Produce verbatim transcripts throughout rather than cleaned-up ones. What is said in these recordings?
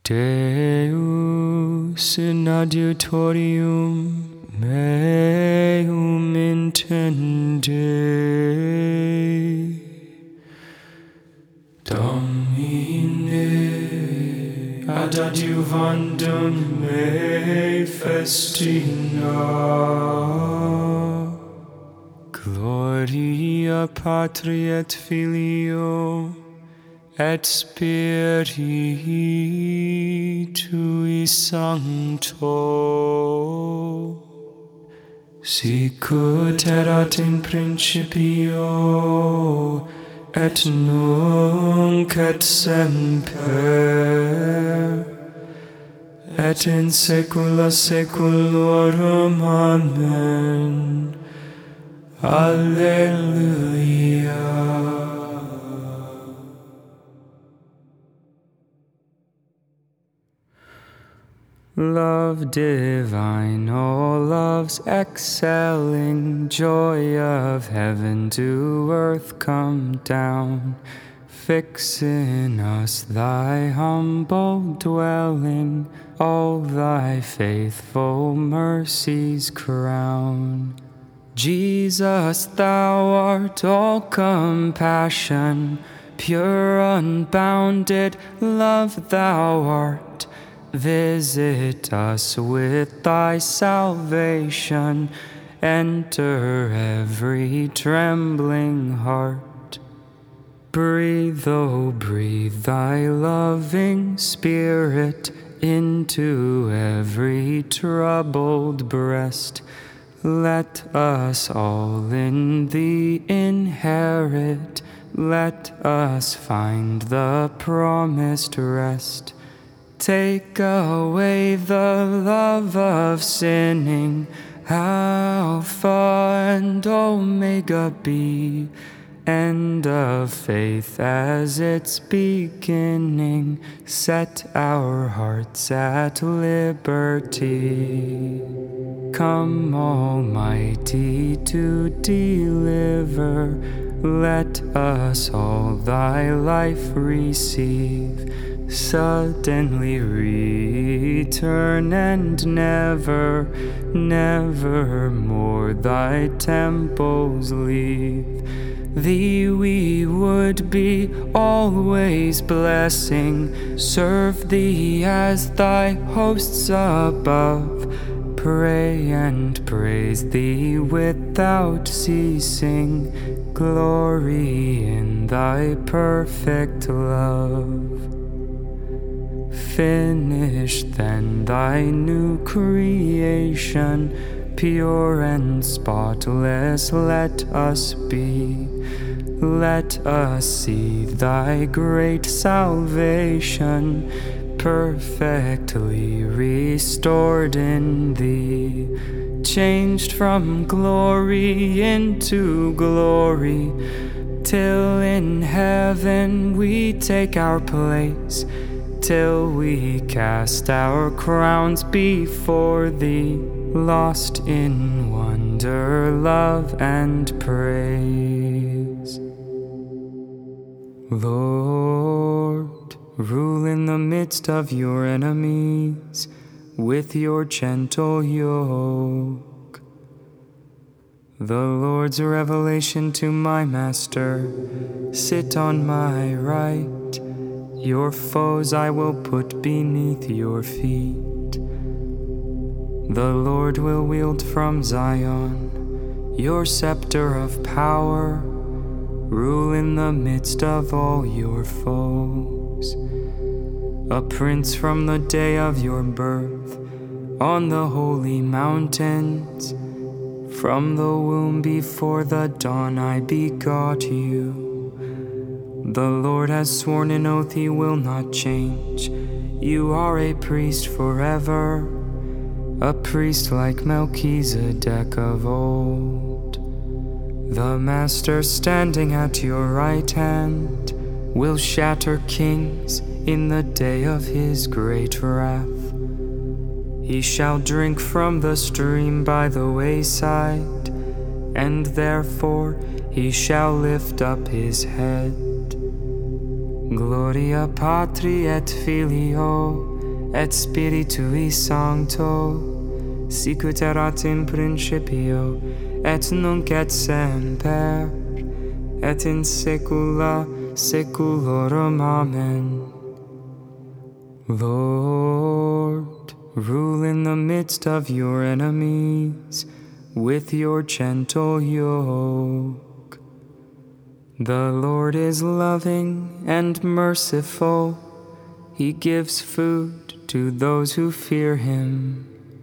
Deus in adiutorium meum intende, Domine ad adiuvandum me festina, Gloria Patri et Filio et Spiritui Sancto, sicut erat in principio, et nunc et semper, et in saecula saeculorum. Amen. Alleluia. Love divine, oh love's excelling, joy of heaven to earth come down, fix in us thy humble dwelling, all thy faithful mercies crown. Jesus, thou art all compassion, pure unbounded love thou art. Visit us with thy salvation, enter every trembling heart. Breathe, oh breathe thy loving spirit into every troubled breast. Let us all in thee inherit, let us find the promised rest. Take away the love of sinning, Alpha and Omega be, end of faith as its beginning, set our hearts at liberty. Come, Almighty, to deliver, let us all thy life receive. Suddenly return and never, never more thy temples leave. Thee we would be always blessing, serve thee as thy hosts above, pray and praise thee without ceasing, glory in thy perfect love. Finish then thy new creation, pure and spotless let us be. Let us see thy great salvation, perfectly restored in thee, changed from glory into glory, till in heaven we take our place, till we cast our crowns before thee, lost in wonder, love, and praise. Lord, rule in the midst of your enemies with your gentle yoke. The Lord's revelation to my master, sit on my right, your foes I will put beneath your feet. The Lord will wield from Zion your scepter of power, rule in the midst of all your foes. A prince from the day of your birth, on the holy mountains, from the womb before the dawn I begot you. The Lord has sworn an oath he will not change. You are a priest forever, a priest like Melchizedek of old. The Master standing at your right hand will shatter kings in the day of his great wrath. He shall drink from the stream by the wayside, and therefore he shall lift up his head. Gloria Patri et Filio et Spiritui Sancto, sicut erat in principio, et nunc et semper, et in saecula saeculorum. Amen. Lord, rule in the midst of your enemies with your gentle yoke. The Lord is loving and merciful. He gives food to those who fear him.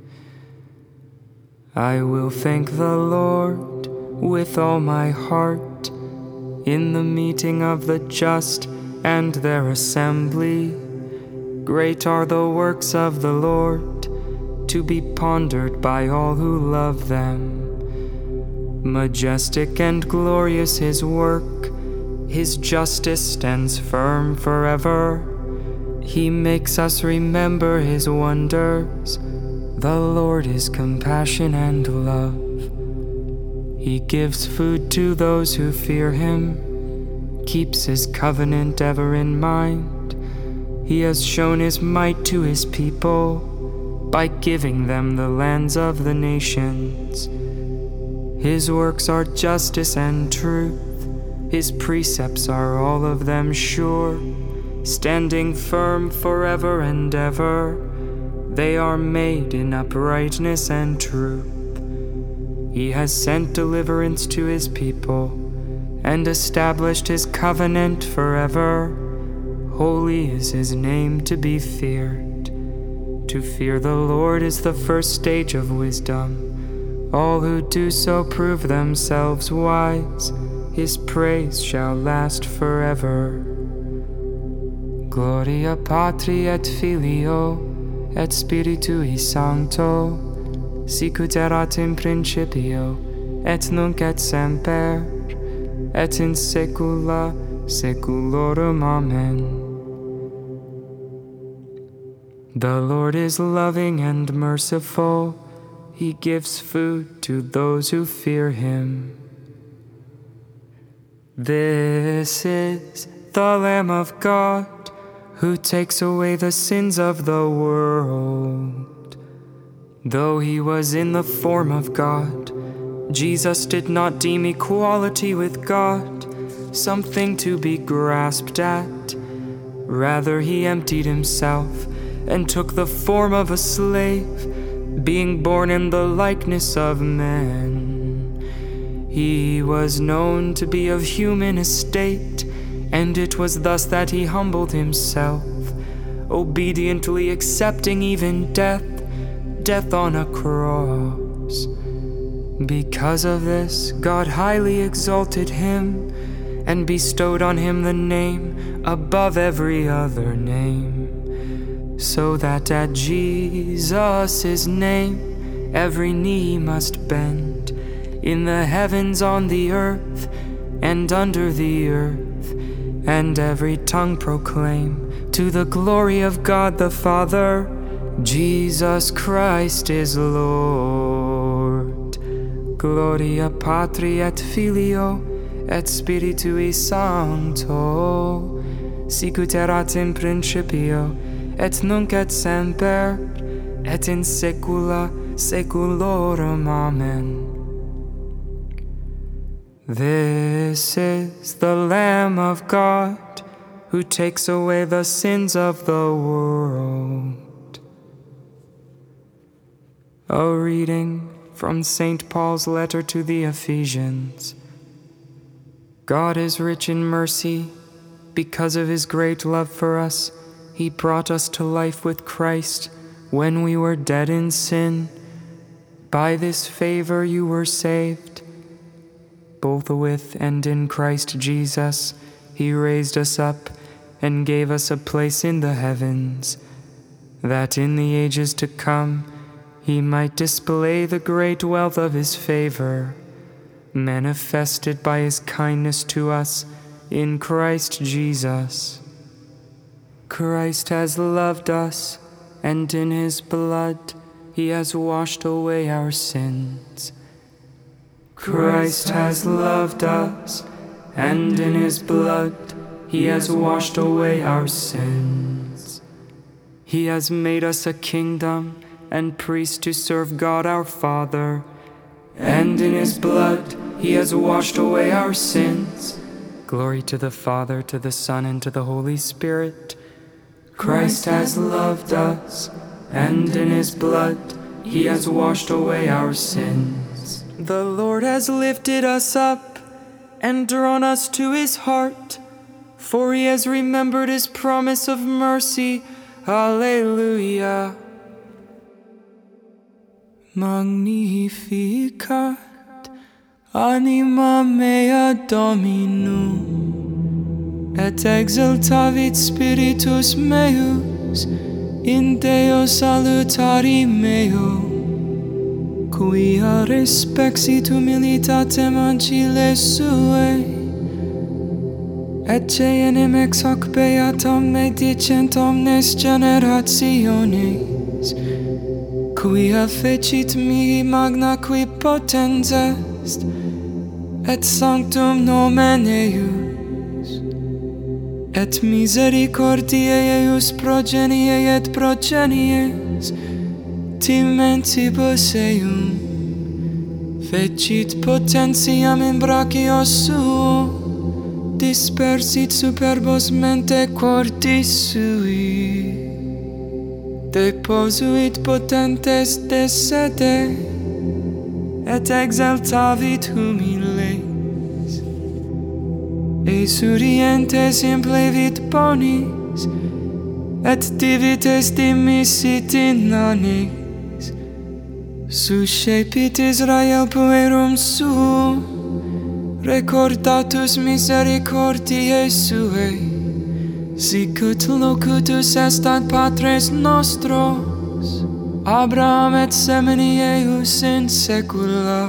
I will thank the Lord with all my heart in the meeting of the just and their assembly. Great are the works of the Lord, to be pondered by all who love them. Majestic and glorious his work, his justice stands firm forever. He makes us remember his wonders. The Lord is compassion and love. He gives food to those who fear him, keeps his covenant ever in mind. He has shown his might to his people by giving them the lands of the nations. His works are justice and truth. His precepts are all of them sure, standing firm forever and ever. They are made in uprightness and truth. He has sent deliverance to his people and established his covenant forever. Holy is his name to be feared. To fear the Lord is the first stage of wisdom. All who do so prove themselves wise. His praise shall last forever. Gloria Patri et Filio et Spiritui Sancto, sicut erat in principio, et nunc et semper, et in saecula saeculorum. Amen. The Lord is loving and merciful. He gives food to those who fear him. This is the Lamb of God, who takes away the sins of the world. Though he was in the form of God, Jesus did not deem equality with God something to be grasped at. Rather, he emptied himself and took the form of a slave, being born in the likeness of men. He was known to be of human estate, and it was thus that he humbled himself, obediently accepting even death, death on a cross. Because of this, God highly exalted him and bestowed on him the name above every other name, so that at Jesus' name every knee must bend, in the heavens, on the earth, and under the earth, and every tongue proclaim to the glory of God the Father, Jesus Christ is Lord. Gloria Patri et Filio et Spiritui Sancto, sicut erat in principio, et nunc et semper, et in saecula saeculorum. Amen. This is the Lamb of God, who takes away the sins of the world. A reading from Saint Paul's letter to the Ephesians. God is rich in mercy. Because of his great love for us, he brought us to life with Christ when we were dead in sin. By this favor you were saved. Both with and in Christ Jesus, he raised us up and gave us a place in the heavens, that in the ages to come he might display the great wealth of his favor, manifested by his kindness to us in Christ Jesus. Christ has loved us, and in his blood he has washed away our sins. Christ has loved us, and in his blood he has washed away our sins. He has made us a kingdom and priests to serve God our Father. And in his blood he has washed away our sins. Glory to the Father, to the Son, and to the Holy Spirit. Christ has loved us, and in his blood he has washed away our sins. The Lord has lifted us up and drawn us to his heart, for he has remembered his promise of mercy. Alleluia. Magnificat anima mea Dominum, et exultavit spiritus meus in Deo salutari meo, quia respexit humilitatem ancile suae, et cenem ex hoc beatam medicent omnes generationes, quia fecit mihi magna qui potens est, et sanctum nomen eius, et misericordiae eius progenie et progenies timentibus eum, fecit potentiam in brachio suo, dispersit superbos mente cordis sui, deposuit potentes de sede, et exaltavit humiles, esurientes implevit bonis, et divites dimissit inanes, suscepit Israel puerum suo, recordatus misericordiae suae, sicut locutus est ad patres nostros, Abraham et semini eius in saecula.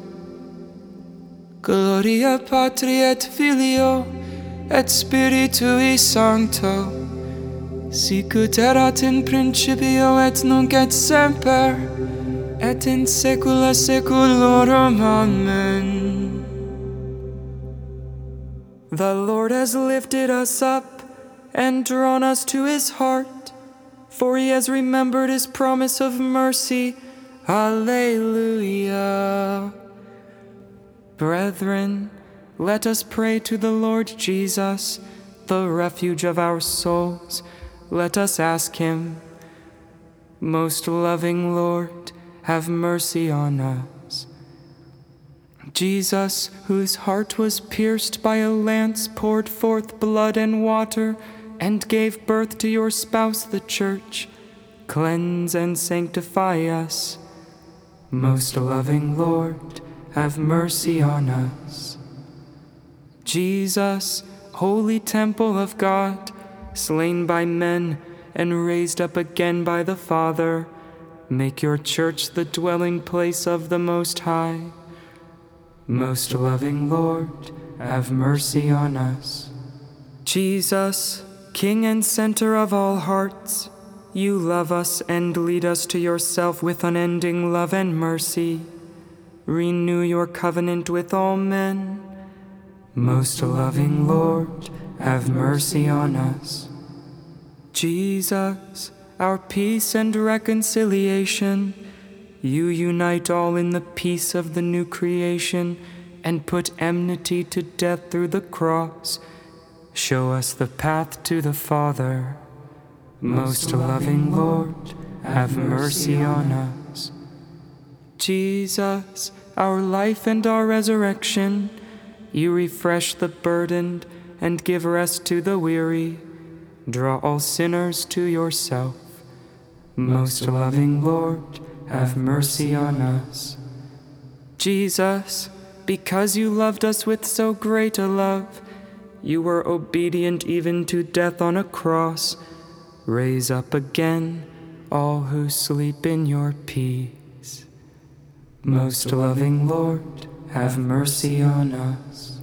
Gloria Patri et Filio et Spiritui Sancto, sicut erat in principio et nunc et semper, et in saecula saeculorum. Amen. The Lord has lifted us up and drawn us to his heart, for he has remembered his promise of mercy. Alleluia. Brethren, let us pray to the Lord Jesus, the refuge of our souls. Let us ask him, most loving Lord, have mercy on us. Jesus, whose heart was pierced by a lance, poured forth blood and water, and gave birth to your spouse, the Church, cleanse and sanctify us. Most loving Lord, have mercy on us. Jesus, holy temple of God, slain by men and raised up again by the Father, make your Church the dwelling place of the Most High. Most loving Lord, have mercy on us. Jesus, King and center of all hearts, you love us and lead us to yourself with unending love and mercy. Renew your covenant with all men. Most loving Lord, have mercy on us. Jesus, our peace and reconciliation, you unite all in the peace of the new creation and put enmity to death through the cross. Show us the path to the Father. Most loving Lord, have mercy on us. Jesus, our life and our resurrection, you refresh the burdened and give rest to the weary. Draw all sinners to yourself. Most loving Lord, have mercy on us. Jesus, because you loved us with so great a love, you were obedient even to death on a cross. Raise up again all who sleep in your peace. Most loving Lord, have mercy on us.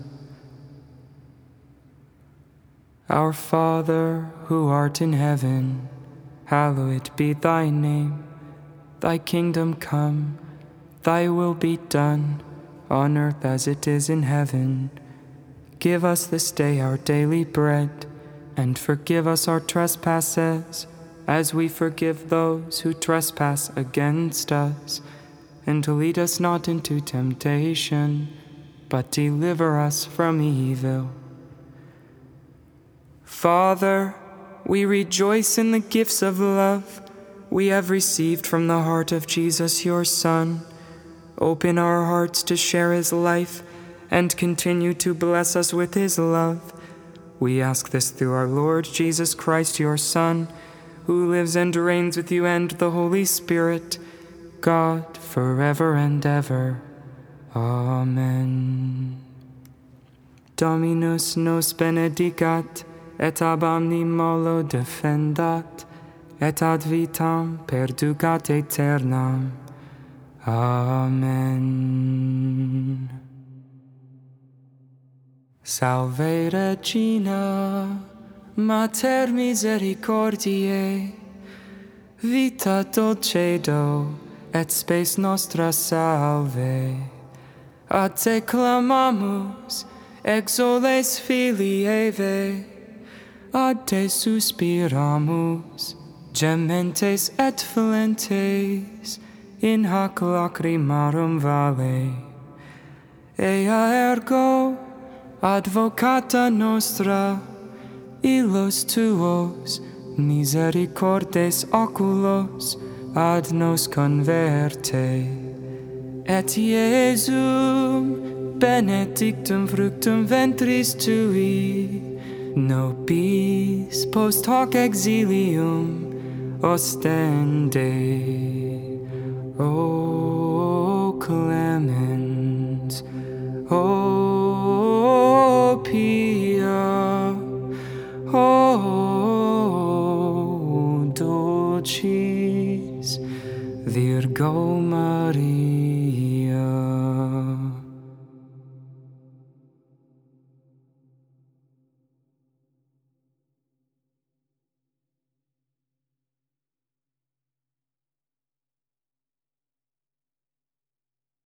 Our Father, who art in heaven, hallowed be thy name. Thy kingdom come, thy will be done, on earth as it is in heaven. Give us this day our daily bread, and forgive us our trespasses, as we forgive those who trespass against us. And lead us not into temptation, but deliver us from evil. Father, we rejoice in the gifts of love we have received from the heart of Jesus, your Son. Open our hearts to share his life and continue to bless us with his love. We ask this through our Lord Jesus Christ, your Son, who lives and reigns with you and the Holy Spirit, God, forever and ever. Amen. Dominus nos benedicat, et ab omni malo defendat, et ad vitam perducat aeternam. Amen. Salve Regina, Mater misericordiae, vita dulcedo, et spes nostra salve. A te clamamus, exoles filii Eve, ad te suspiramus, gementes et flentes, in hac lacrimarum vale. Ea ergo, advocata nostra, illos tuos, misericordes oculos, ad nos converte. Et Iesum, benedictum fructum ventris tui, nobis post hoc exilium ostende. O clemens, O pia, O dulcis Virgo Maria.